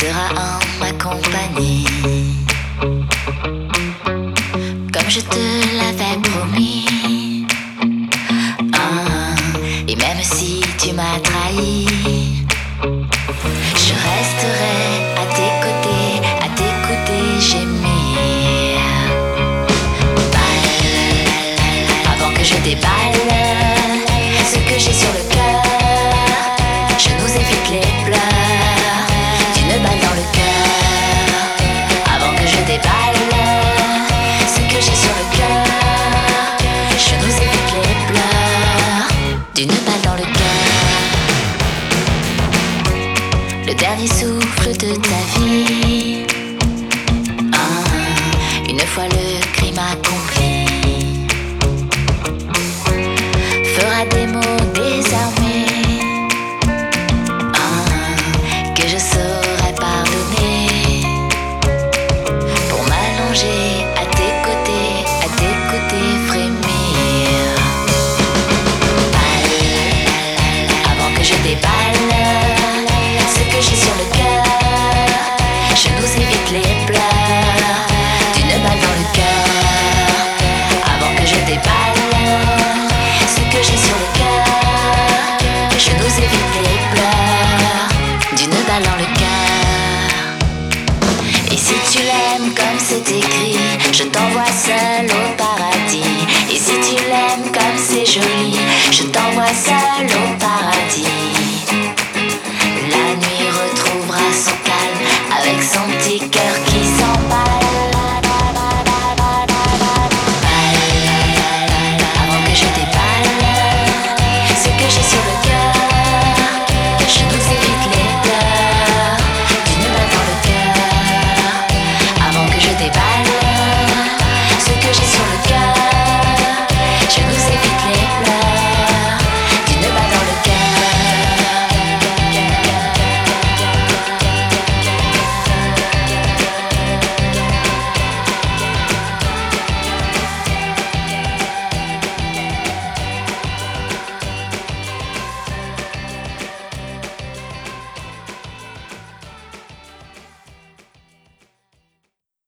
seras en ma compagnie, comme je te l'avais promis. Et même si tu m'as trahi, je resterai à tes côtés, à t'écouter gémir. Avant que je déballe ce que j'ai sur le cœur, je nous évite les pleurs d'une balle dans le cœur. Avant que je déballe ce que j'ai sur le cœur, je nous évite les pleurs d'une balle dans le cœur. Le dernier souffle de ta vie, une fois le crime accompli, fera des mots désarmés que je saurais pardonner, pour m'allonger à tes côtés frémir. Avant que je déballe ce que j'ai sur le cœur, je nous évite les pleurs d'une balle dans le cœur. Avant que je déballe ce que j'ai sur le cœur, je nous évite les pleurs d'une balle dans le cœur. Et si tu l'aimes comme c'est écrit, je t'envoie ça